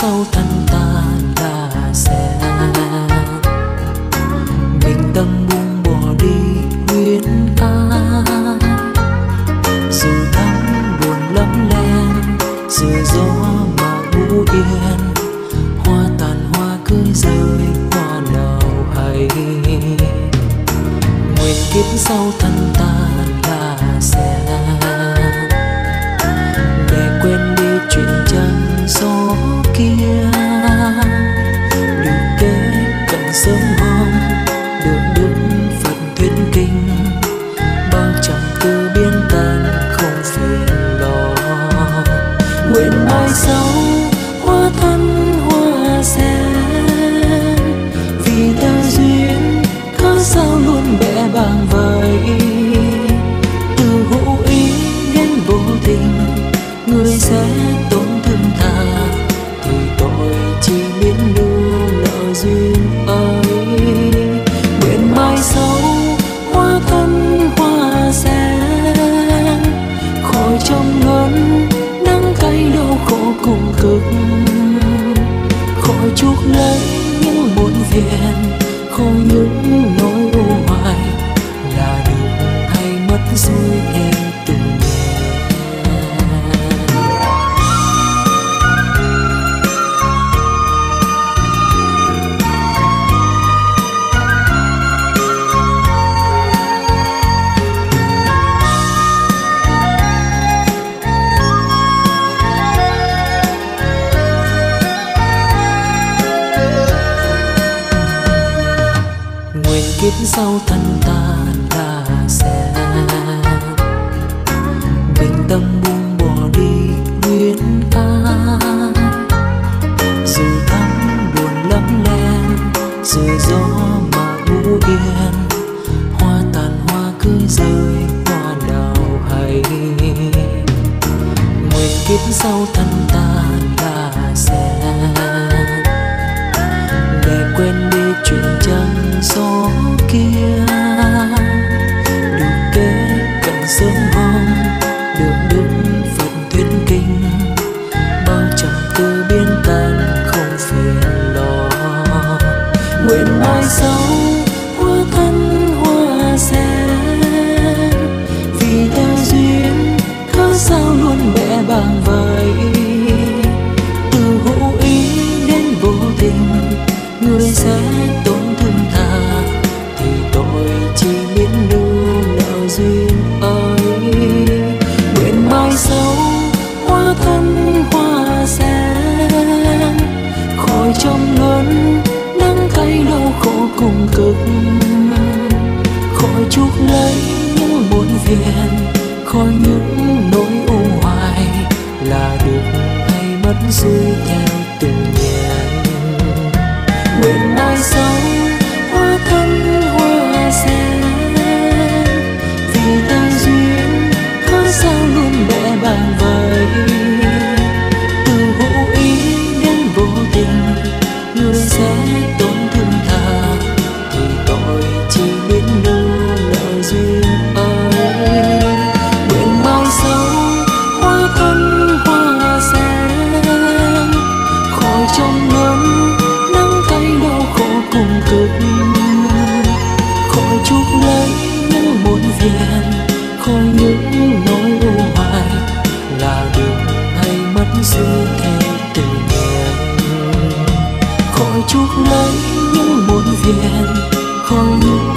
sau thân ta là sẽ bình tâm buông bỏ đi huyết ái. Dù thắm buồn lắm len, dù gió mà ngủ yên, hoa tàn hoa cưới rơi hoa nào hay. Nguyện kiếp sau thân ta là sẽ để quên đi chuyện chân gió kia, được kế cận sớm hôm, được đức Phật thuyết kinh, bao trầm tư biến tan không phiền lo. Nguyện mai sau hoa thân hoa sen, vì tơ duyên cớ sao luôn bẽ bàng vậy. Từ hữu ý đến vô tình, người sẽ tổn thương thà, thì tội chỉ biết lưu nợ duyên ấy. Nguyện mai sau hoa thân hoa sen, khỏi trong ngân nắng cay đau khổ cùng cực, khỏi chuốc lấy những muộn phiền, khỏi những nỗi u hoài, là được hay mất rồi theo từng kiếp sau thân ta là sẽ bình tâm buông bỏ đi huyết ái. Dù thắm buồn lắm len, dù gió mà ngủ yên, hoa tàn hoa cưới rơi hoa nào hay. Nguyện kiếp sau thân ta là sẽ để quên đi chuyện chân gió kia, được kế cận sớm hôm, được đức Phật thuyết kinh, bao trầm tư biến tan không phiền lo. Nguyện mai sau hoa thân hoa sen, vì tơ duyên cớ sao luôn bẽ bàng vậy. Từ hữu ý đến vô tình, người sẽ tổn thương thà, thì tội chỉ biết lưu nợ duyên ấy. Nguyện mai sau hoa thân hoa sen, khỏi trong ngân nắng cay đau khổ cùng cực, khỏi chuốc lấy những muộn phiền, khỏi những nỗi u hoài, là được hay mất rồi theo từng nhàn. Nguyện mai sau hoa thân hoa sen, vì tơ duyên cớ sao luôn bẽ bàng vậy. Từ hữu ý đến vô tình, người sẽ tổn thương thà, thì tội chỉ biết lưu nợ duyên ấy. Nguyện mai sau hoa thân hoa sen, khỏi trong ngân nắng cay đau khổ cùng cực, khỏi chuốc lấy những muộn phiền, khỏi những nỗi u hoài, là được hay mất rồi theo từng ngày. Khỏi chuốc lấy những muộn phiền, khỏi những